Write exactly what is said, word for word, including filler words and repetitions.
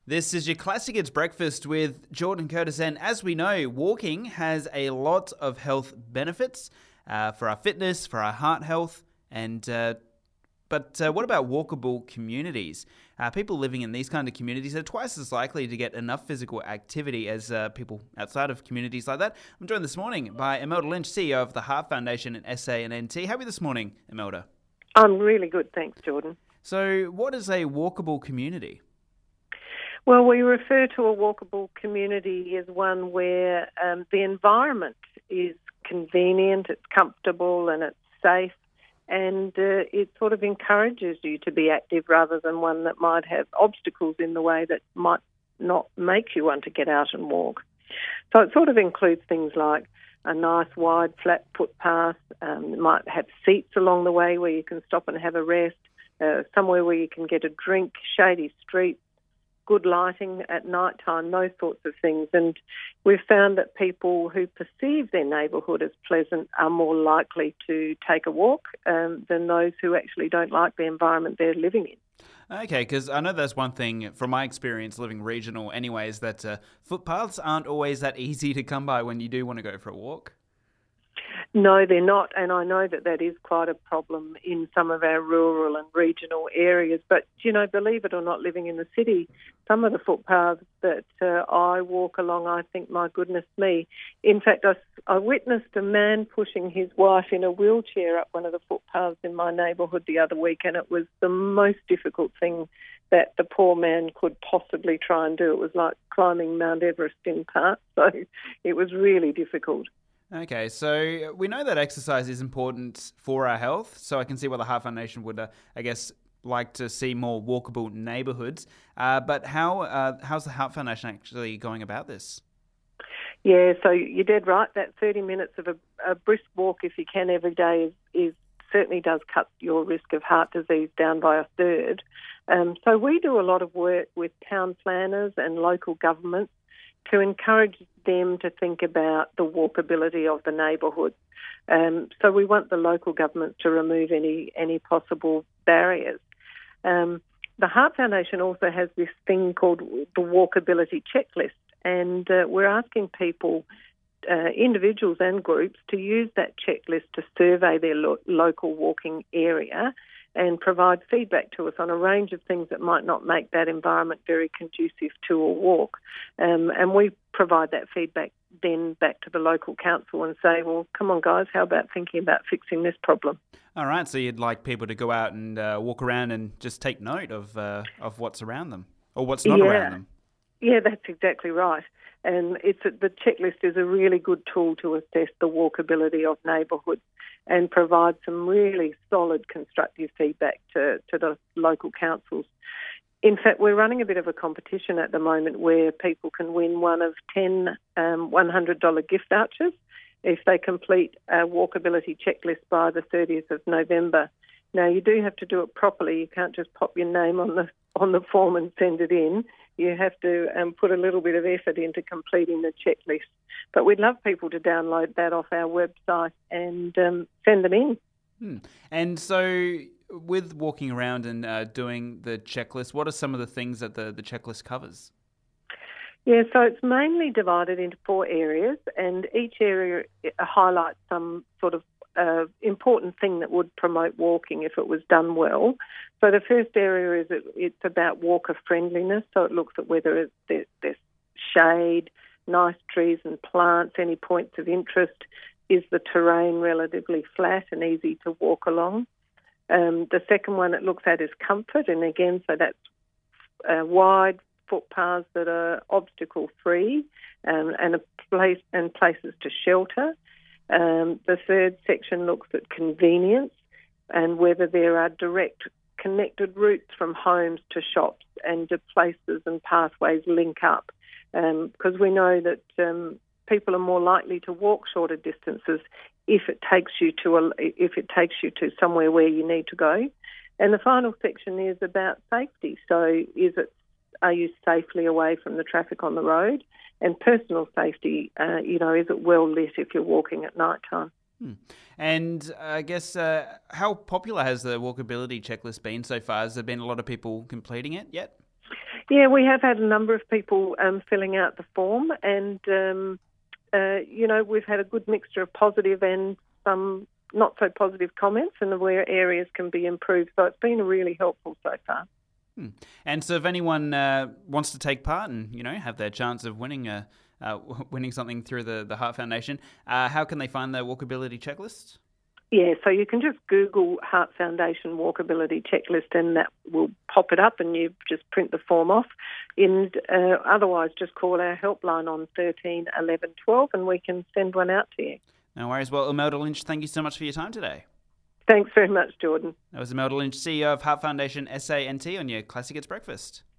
This is your Classic It's Breakfast with Jordan Curtis, and as we know, walking has a lot of health benefits uh, for our fitness, for our heart health, and uh, but uh, what about walkable communities? Uh, people living in these kind of communities are twice as likely to get enough physical activity as uh, people outside of communities like that. I'm joined this morning by Imelda Lynch, C E O of the Heart Foundation and S A and N T. How are you this morning, Imelda? I'm really good, thanks, Jordan. So what is a walkable community? Well, we refer to a walkable community as one where um, the environment is convenient, it's comfortable and it's safe, and uh, it sort of encourages you to be active rather than one that might have obstacles in the way that might not make you want to get out and walk. So it sort of includes things like a nice wide flat footpath, um, it might have seats along the way where you can stop and have a rest, uh, somewhere where you can get a drink, shady streets, good lighting at night time, those sorts of things. And we've found that people who perceive their neighbourhood as pleasant are more likely to take a walk um, than those who actually don't like the environment they're living in. Okay, because I know that's one thing from my experience living regional anyways, that uh, footpaths aren't always that easy to come by when you do want to go for a walk. No, they're not, and I know that that is quite a problem in some of our rural and regional areas. But, you know, believe it or not, living in the city, some of the footpaths that uh, I walk along, I think, my goodness me. In fact, I, I witnessed a man pushing his wife in a wheelchair up one of the footpaths in my neighbourhood the other week, and it was the most difficult thing that the poor man could possibly try and do. It was like climbing Mount Everest in parts, so it was really difficult. Okay, so we know that exercise is important for our health, so I can see why the Heart Foundation would, uh, I guess, like to see more walkable neighbourhoods. Uh, but how uh, how's the Heart Foundation actually going about this? Yeah, so you're dead right. That thirty minutes of a, a brisk walk, if you can, every day is, is certainly does cut your risk of heart disease down by a third. Um, so we do a lot of work with town planners and local governments to encourage them to think about the walkability of the neighbourhood. Um, so we want the local governments to remove any any possible barriers. Um, the Heart Foundation also has this thing called the Walkability Checklist, and uh, we're asking people, uh, individuals and groups, to use that checklist to survey their lo- local walking area and provide feedback to us on a range of things that might not make that environment very conducive to a walk. Um, and we provide that feedback then back to the local council and say, well, come on, guys, how about thinking about fixing this problem? All right, so you'd like people to go out and uh, walk around and just take note of uh, of what's around them or what's not yeah. around them. Yeah, that's exactly right. And it's a, the checklist is a really good tool to assess the walkability of neighbourhoods and provide some really solid constructive feedback to, to the local councils. In fact, we're running a bit of a competition at the moment where people can win one of ten um, one hundred dollars gift vouchers if they complete a walkability checklist by the thirtieth of November. Now, you do have to do it properly. You can't just pop your name on the on the form and send it in. You have to um, put a little bit of effort into completing the checklist. But we'd love people to download that off our website and um, send them in. Hmm. And so with walking around and uh, doing the checklist, what are some of the things that the, the checklist covers? Yeah, so it's mainly divided into four areas, and each area highlights some sort of uh, important thing that would promote walking if it was done well. So the first area is it, it's about walker friendliness, so it looks at whether there, there's shade, nice trees and plants, any points of interest. Is the terrain relatively flat and easy to walk along? Um, the second one it looks at is comfort, and again, so that's uh, wide footpaths that are obstacle-free um, and a place and places to shelter. Um, the third section looks at convenience and whether there are direct connected routes from homes to shops and to places and pathways link up, because um, we know that um, people are more likely to walk shorter distances if it takes you to a, if it takes you to somewhere where you need to go. And the final section is about safety. So, is it are you safely away from the traffic on the road? And personal safety, uh, you know, is it well lit if you're walking at night time? Hmm. And uh, I guess, uh, how popular has the walkability checklist been so far? Has there been a lot of people completing it yet? Yeah, we have had a number of people um, filling out the form, and um, uh, you know, we've had a good mixture of positive and some not so positive comments, and where areas can be improved. So it's been really helpful so far. Hmm. And so, if anyone uh, wants to take part and you know have their chance of winning a uh, winning something through the the Heart Foundation, uh, how can they find the walkability checklist? Yeah, so you can just Google Heart Foundation Walkability Checklist and that will pop it up and you just print the form off. And uh, otherwise, just call our helpline on thirteen eleven twelve and we can send one out to you. No worries. Well, Imelda Lynch, thank you so much for your time today. Thanks very much, Jordan. That was Imelda Lynch, C E O of Heart Foundation S A N T on your Classic Hits Breakfast.